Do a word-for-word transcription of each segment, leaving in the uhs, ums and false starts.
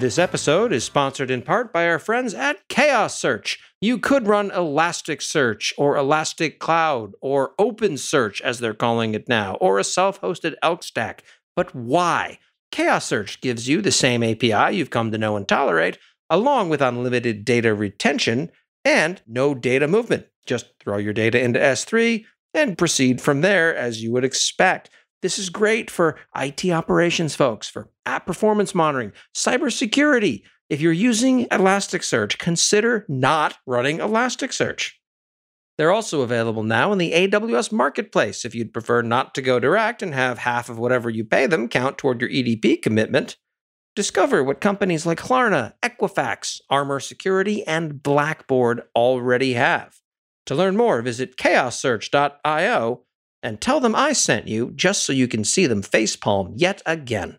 This episode is sponsored in part by our friends at Chaos Search. You could run Elasticsearch or Elastic Cloud or OpenSearch, as they're calling it now, or a self-hosted Elk Stack. But why? Chaos Search gives you the same A P I you've come to know and tolerate, along with unlimited data retention and no data movement. Just throw your data into S three and proceed from there as you would expect. This is great for I T operations folks, for app performance monitoring, cybersecurity. If you're using Elasticsearch, consider not running Elasticsearch. They're also available now in the A W S Marketplace if you'd prefer not to go direct and have half of whatever you pay them count toward your E D P commitment. Discover what companies like Klarna, Equifax, Armor Security, and Blackboard already have. To learn more, visit chaos search dot io and tell them I sent you just so you can see them facepalm yet again.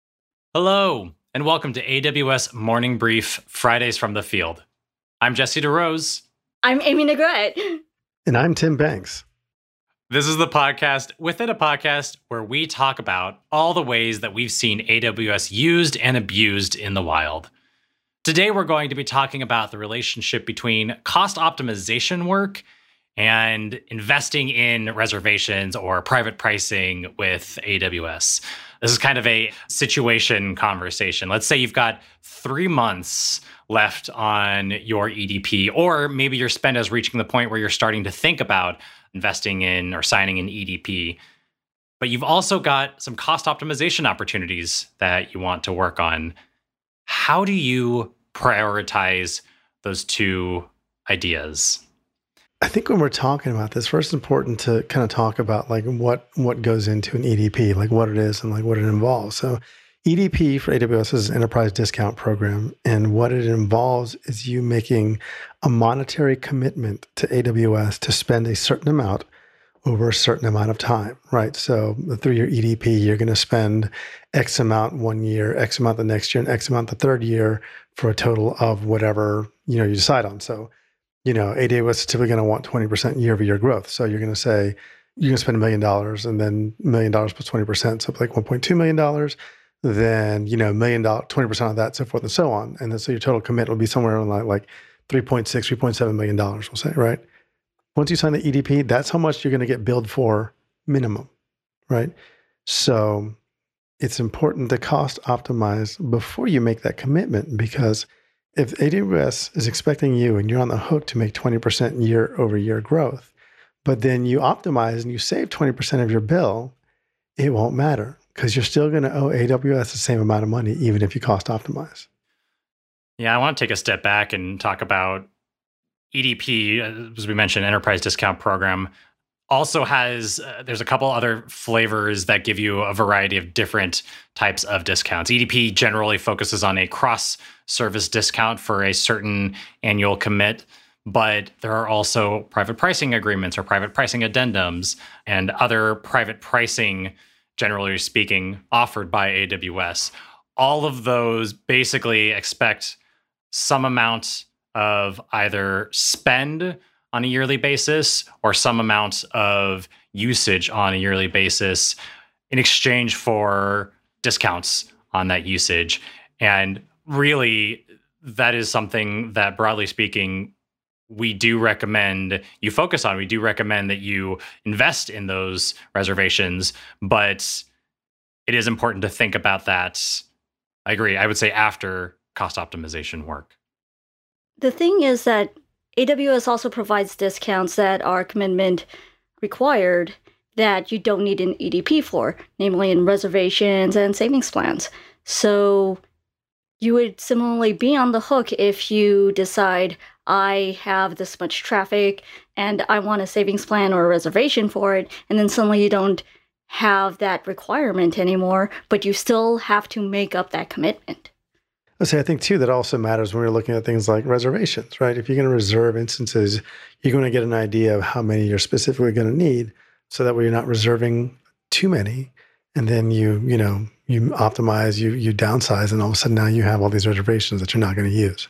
Hello, and welcome to A W S Morning Brief, Fridays from the Field. I'm Jesse DeRose. I'm Amy Negrete. And I'm Tim Banks. This is the podcast within a podcast where we talk about all the ways that we've seen A W S used and abused in the wild. Today, we're going to be talking about the relationship between cost optimization work and investing in reservations or private pricing with A W S. This is kind of a situation conversation. Let's say you've got three months left on your E D P, or maybe your spend is reaching the point where you're starting to think about investing in or signing an E D P. But you've also got some cost optimization opportunities that you want to work on. How do you prioritize those two ideas? I think when we're talking about this, first it's important to kind of talk about like what what goes into an E D P, like what it is and like what it involves. So E D P for A W S is an enterprise discount program. And what it involves is you making a monetary commitment to A W S to spend a certain amount over a certain amount of time, right? So through your E D P, you're going to spend X amount one year, X amount the next year, and X amount the third year for a total of whatever, you know, you decide on. So you know, A W S is typically going to want twenty percent year-over-year growth. So you're going to say, you're going to spend a million dollars and then a million dollars plus twenty percent, so like one point two million dollars. Then, you know, million dollars, twenty percent of that, so forth and so on. And then so your total commit will be somewhere around like, like three point six, three point seven million dollars, we'll say, right? Once you sign the E D P, that's how much you're going to get billed for minimum, right? So it's important to cost optimize before you make that commitment, because if A W S is expecting you and you're on the hook to make twenty percent year over year growth, but then you optimize and you save twenty percent of your bill, it won't matter because you're still going to owe A W S the same amount of money, even if you cost optimize. Yeah, I want to take a step back and talk about E D P, as we mentioned, Enterprise Discount Program. Also has, uh, there's a couple other flavors that give you a variety of different types of discounts. E D P generally focuses on a cross-service discount for a certain annual commit, but there are also private pricing agreements or private pricing addendums and other private pricing, generally speaking, offered by A W S. All of those basically expect some amount of either spend on a yearly basis or some amount of usage on a yearly basis in exchange for discounts on that usage. And really, that is something that, broadly speaking, we do recommend you focus on. We do recommend that you invest in those reservations, but it is important to think about that. I agree. I would say after cost optimization work. The thing is that A W S also provides discounts that are commitment required that you don't need an E D P for, namely in reservations and savings plans. So you would similarly be on the hook if you decide, I have this much traffic and I want a savings plan or a reservation for it, and then suddenly you don't have that requirement anymore, but you still have to make up that commitment. Let's say, I think, too, that also matters when we're looking at things like reservations, right? If you're going to reserve instances, you're going to get an idea of how many you're specifically going to need, so that way you're not reserving too many. And then you, you know, you optimize, you you downsize, and all of a sudden now you have all these reservations that you're not going to use.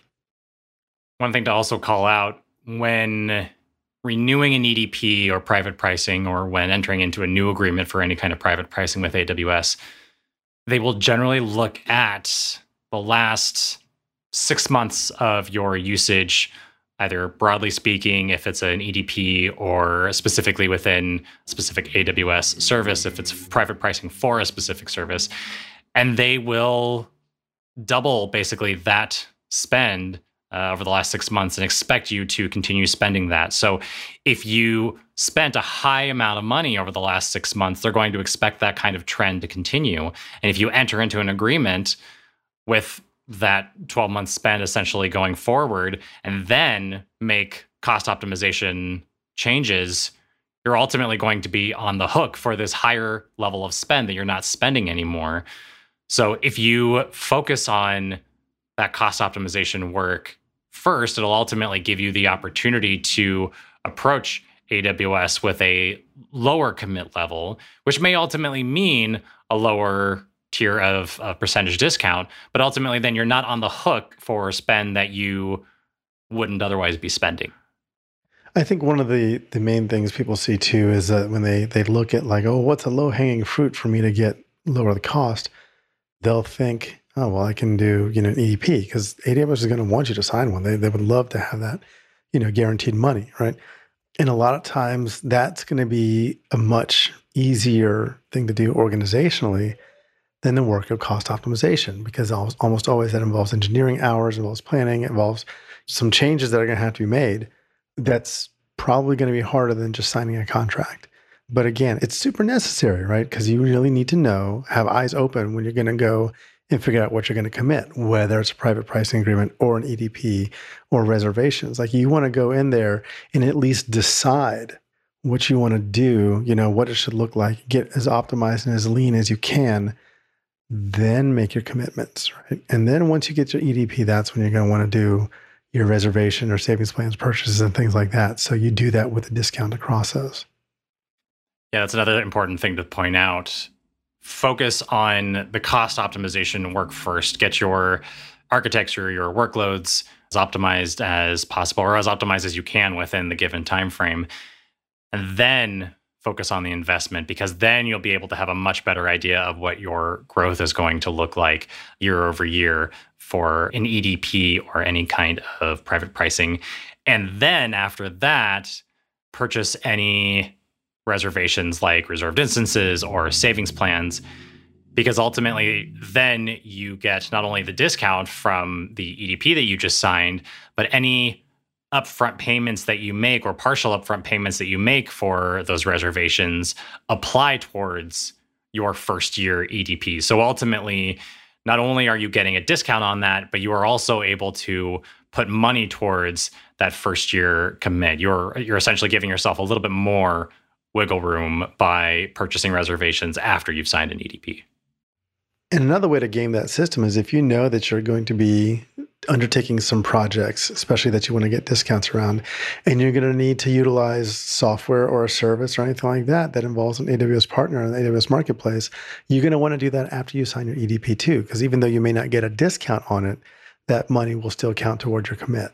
One thing to also call out when renewing an E D P or private pricing, or when entering into a new agreement for any kind of private pricing with A W S, they will generally look at the last six months of your usage, either broadly speaking, if it's an E D P, or specifically within a specific A W S service, if it's private pricing for a specific service, and they will double basically that spend uh, over the last six months and expect you to continue spending that. So if you spent a high amount of money over the last six months, they're going to expect that kind of trend to continue. And if you enter into an agreement with that twelve month spend essentially going forward and then make cost optimization changes, you're ultimately going to be on the hook for this higher level of spend that you're not spending anymore. So if you focus on that cost optimization work first, it'll ultimately give you the opportunity to approach A W S with a lower commit level, which may ultimately mean a lower tier of, of percentage discount, but ultimately then you're not on the hook for spend that you wouldn't otherwise be spending. I think one of the, the main things people see too is that when they, they look at like, oh, what's a low hanging fruit for me to get lower the cost, they'll think, oh, well, I can do, you know, an E D P because A W S is going to want you to sign one. They, they would love to have that, you know, guaranteed money, right? And a lot of times that's going to be a much easier thing to do organizationally than the work of cost optimization, because almost always that involves engineering hours, involves planning, involves some changes that are going to have to be made. That's probably going to be harder than just signing a contract. But again, it's super necessary, right? Because you really need to know, have eyes open when you're going to go and figure out what you're going to commit, whether it's a private pricing agreement or an E D P or reservations. Like you want to go in there and at least decide what you want to do, you know, what it should look like, get as optimized and as lean as you can, then make your commitments, right? And then once you get your E D P, that's when you're going to want to do your reservation or savings plans purchases and things like that. So you do that with a discount across those. Yeah, that's another important thing to point out. Focus on the cost optimization work first. Get your architecture, your workloads as optimized as possible, or as optimized as you can within the given time frame. And then focus on the investment, because then you'll be able to have a much better idea of what your growth is going to look like year over year for an E D P or any kind of private pricing. And then after that, purchase any reservations like reserved instances or savings plans, because ultimately then you get not only the discount from the E D P that you just signed, but any upfront payments that you make or partial upfront payments that you make for those reservations apply towards your first year E D P. So ultimately, not only are you getting a discount on that, but you are also able to put money towards that first year commit. You're you're essentially giving yourself a little bit more wiggle room by purchasing reservations after you've signed an E D P. And another way to game that system is if you know that you're going to be undertaking some projects, especially that you want to get discounts around, and you're going to need to utilize software or a service or anything like that that involves an A W S partner on the A W S marketplace, you're going to want to do that after you sign your E D P too, because even though you may not get a discount on it, that money will still count towards your commit.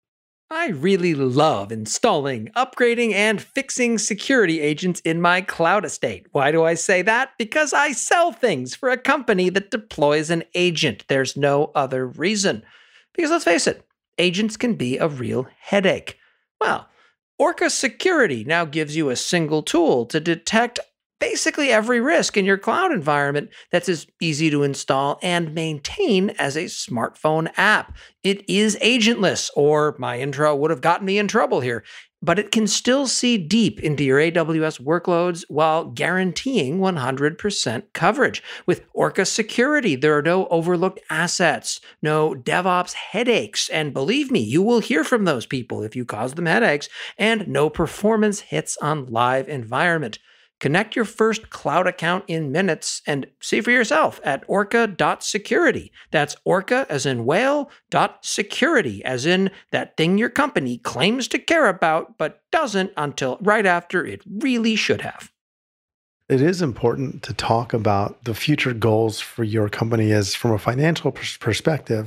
I really love installing, upgrading, and fixing security agents in my cloud estate. Why do I say that? Because I sell things for a company that deploys an agent. There's no other reason. Because let's face it, agents can be a real headache. Well, Orca Security now gives you a single tool to detect basically every risk in your cloud environment that's as easy to install and maintain as a smartphone app. It is agentless, or my intro would have gotten me in trouble here, but it can still see deep into your A W S workloads while guaranteeing one hundred percent coverage. With Orca Security, there are no overlooked assets, no DevOps headaches, and believe me, you will hear from those people if you cause them headaches, and no performance hits on live environment. Connect your first cloud account in minutes and see for yourself at orca dot security. That's orca as in whale, dot security as in that thing your company claims to care about but doesn't until right after it really should have. It is important to talk about the future goals for your company as from a financial pers- perspective,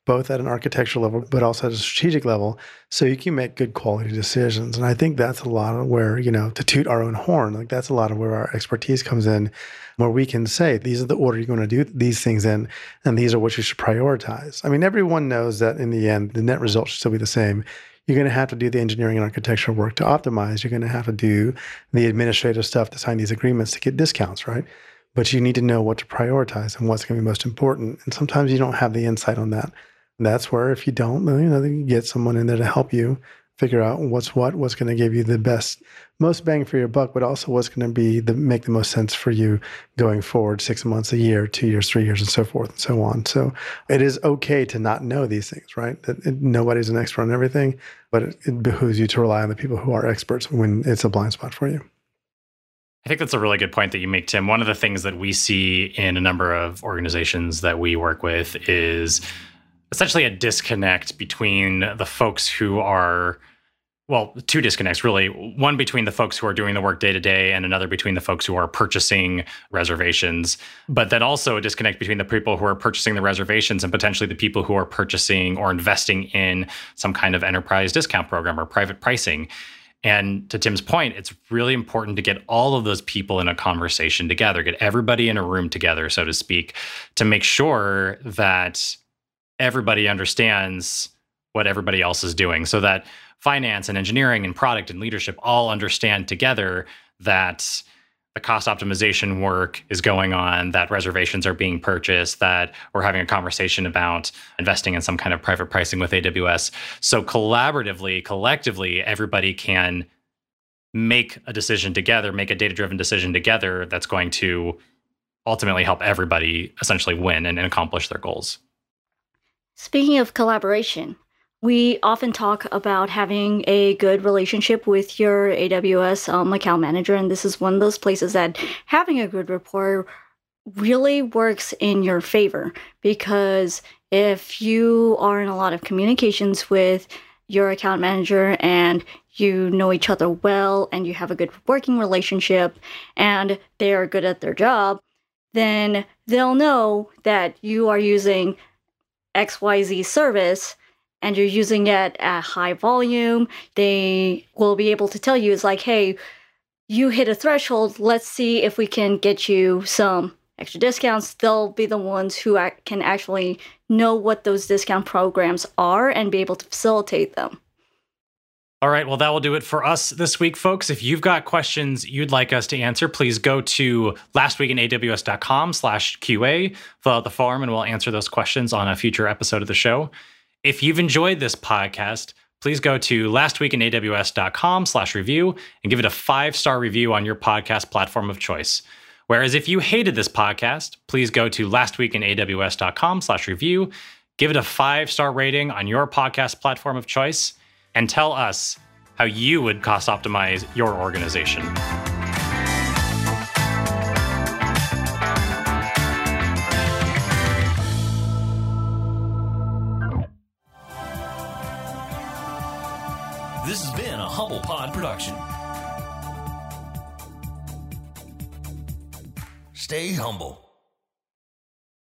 both at an architectural level, but also at a strategic level, so you can make good quality decisions. And I think that's a lot of where, you know, to toot our own horn, like that's a lot of where our expertise comes in, where we can say, these are the order you're going to do these things in, and these are what you should prioritize. I mean, everyone knows that in the end, the net result should still be the same. You're going to have to do the engineering and architectural work to optimize. You're going to have to do the administrative stuff to sign these agreements to get discounts, right? But you need to know what to prioritize and what's going to be most important. And sometimes you don't have the insight on that. And that's where if you don't, you know, you get someone in there to help you figure out what's what, what's going to give you the best, most bang for your buck, but also what's going to be the make the most sense for you going forward, six months, a year, two years, three years, and so forth and so on. So it is okay to not know these things, right? That it, nobody's an expert on everything, but it, it behooves you to rely on the people who are experts when it's a blind spot for you. I think that's a really good point that you make, Tim. One of the things that we see in a number of organizations that we work with is essentially a disconnect between the folks who are, well, two disconnects really. One between the folks who are doing the work day to day and another between the folks who are purchasing reservations. But then also a disconnect between the people who are purchasing the reservations and potentially the people who are purchasing or investing in some kind of enterprise discount program or private pricing. And to Tim's point, it's really important to get all of those people in a conversation together, get everybody in a room together, so to speak, to make sure that everybody understands what everybody else is doing, so that finance and engineering and product and leadership all understand together that the cost optimization work is going on, that reservations are being purchased, that we're having a conversation about investing in some kind of private pricing with A W S. So collaboratively, collectively, everybody can make a decision together, make a data-driven decision together that's going to ultimately help everybody essentially win and, and accomplish their goals. Speaking of collaboration, we often talk about having a good relationship with your A W S um, account manager, and this is one of those places that having a good rapport really works in your favor, because if you are in a lot of communications with your account manager and you know each other well and you have a good working relationship and they are good at their job, then they'll know that you are using X Y Z service and you're using it at high volume. They will be able to tell you, it's like, hey, you hit a threshold. Let's see if we can get you some extra discounts. They'll be the ones who can actually know what those discount programs are and be able to facilitate them. All right, well, that will do it for us this week, folks. If you've got questions you'd like us to answer, please go to lastweekinaws.com slash QA, fill out the form, and we'll answer those questions on a future episode of the show. If you've enjoyed this podcast, please go to lastweekinaws.com slash review and give it a five-star review on your podcast platform of choice. Whereas if you hated this podcast, please go to lastweekinaws.com slash review, give it a five-star rating on your podcast platform of choice, and tell us how you would cost optimize your organization. This has been a Humble Pod production. Stay humble.